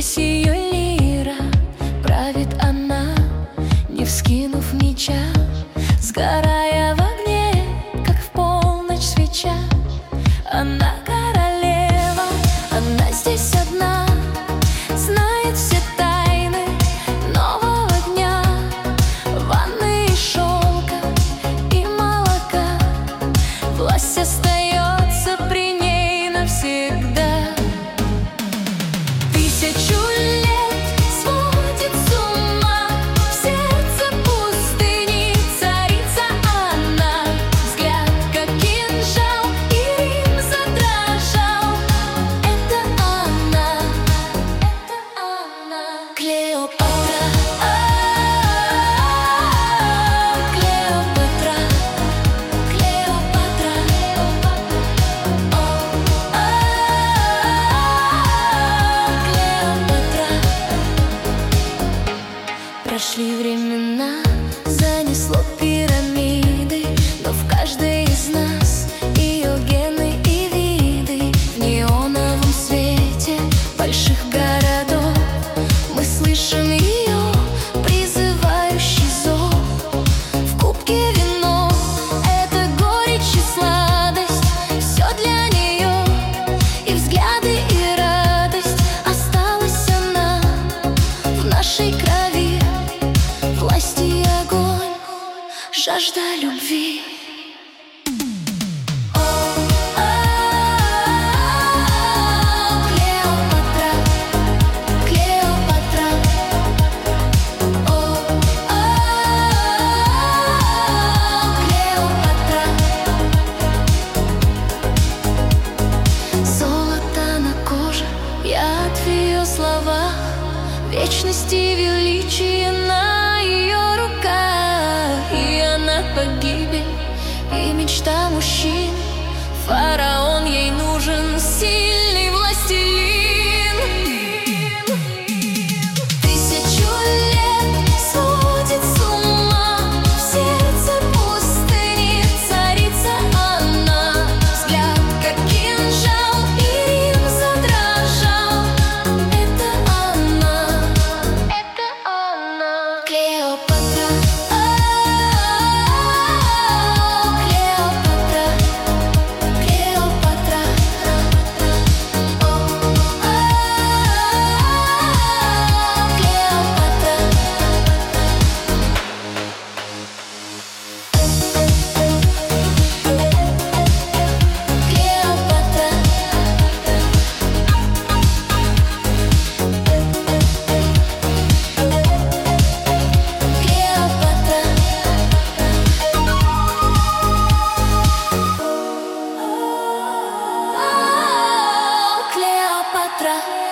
Здесь ее лира, правит она, не вскинув меча, сгорая в огне, как в полночь свеча. Она королева, она здесь одна, знает все тайны нового дня. Ванны и шелка, и молока, власть остается при ней навсегда. Тысячу лет сводит с ума, в сердце пустыни царица она. Взгляд, как кинжал, и Рим задрожал. Это она, Клеопатра, Клеопатра, Клеопатра, Клеопатра. Прошли времена, занесло пирамиды, но в каждой из нас ее гены и виды. В неоновом свете больших городов мы слышим ее призывающий зов. В кубке вино — это горечь и сладость, все для нее, и взгляды, и радость. Осталась она в нашей крови, власть и огонь, жажда любви. Клеопатра, Клеопатра, Клеопатра. Золото на коже, яд в ее словах, вечность и величие на ее руках. И она погибель, и мечта мужчин. Фараон ей нужен, сильный властелин. Тысячу лет сводит с ума, в сердце пустыни царица она. Взгляд, как кинжал, и Рим задрожал. Это она, Клеопатра, Клеопатра, Клеопатра, Клеопатра, Клеопатра.